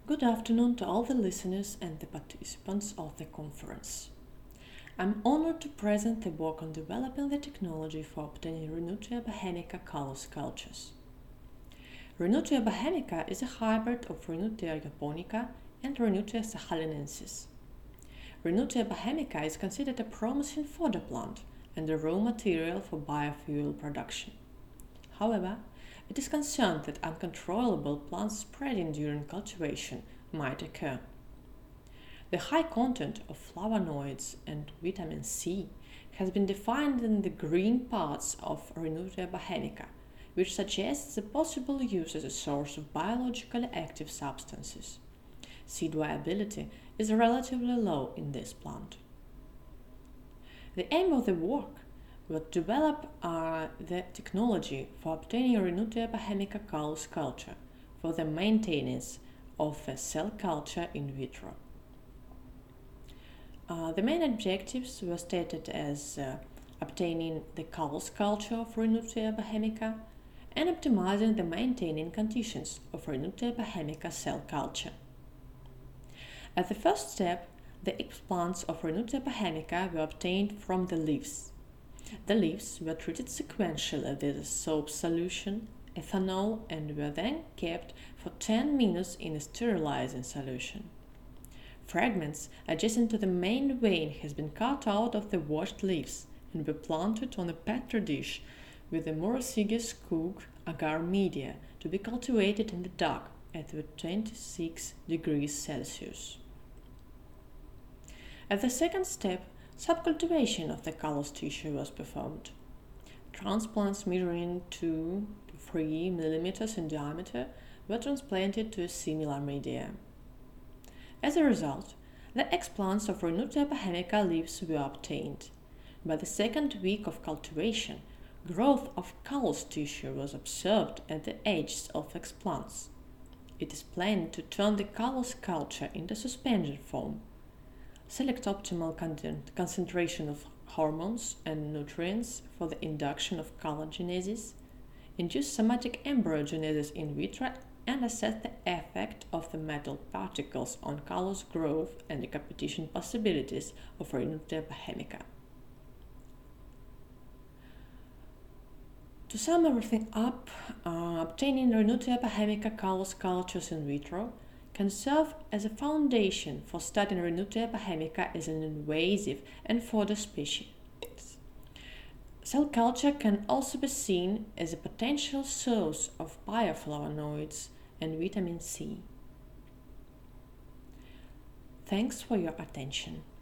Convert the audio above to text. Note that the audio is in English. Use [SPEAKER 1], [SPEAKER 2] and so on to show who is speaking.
[SPEAKER 1] Good afternoon to all the listeners and the participants of the conference. I'm honored to present the work on developing the technology for obtaining Rhinutea bohemica callus cultures. Rhinutea bohemica is a hybrid of Rhinutea japonica and Rhinutea sahalinensis. Rhinutea bohemica is considered a promising fodder plant and a raw material for biofuel production. However, it is concerned that uncontrollable plant spreading during cultivation might occur. The high content of flavonoids and vitamin C has been defined in the green parts of Rhinutea bohemica, which suggests the possible use as a source of biologically active substances. Seed viability is relatively low in this plant. The aim of the work was to develop the technology for obtaining Rhinutea bohemica callus culture for the maintenance of a cell culture in vitro. The main objectives were stated as obtaining the callus culture of Rhinutea bohemica and optimizing the maintaining conditions of Rhinutea bohemica cell culture. As the first step, the explants of Rhinutea bohemica were obtained from the leaves. The leaves were treated sequentially with a soap solution, ethanol, and were then kept for 10 minutes in a sterilizing solution. Fragments adjacent to the main vein has been cut out of the washed leaves and were planted on a petri dish with the Morosige Skog agar media to be cultivated in the dark at 26 degrees Celsius. As the second step, subcultivation of the callus tissue was performed. Transplants measuring 2 to 3 mm in diameter were transplanted to a similar media. As a result, the explants of Rhinutea bohemica leaves were obtained. By the second week of cultivation, growth of callus tissue was observed at the edges of explants. It is planned to turn the callus culture into suspension form, select optimal concentration of hormones and nutrients for the induction of collagenesis, induce somatic embryogenesis in vitro, and assess the effect of the metal particles on callus growth and the competition possibilities of Rhinutea bohemica. To sum everything up, obtaining Rhinutea bohemica callus cultures in vitro can serve as a foundation for studying Rhinutea bohemica as an invasive and fodder species. Cell culture can also be seen as a potential source of bioflavonoids and vitamin C. Thanks for your attention.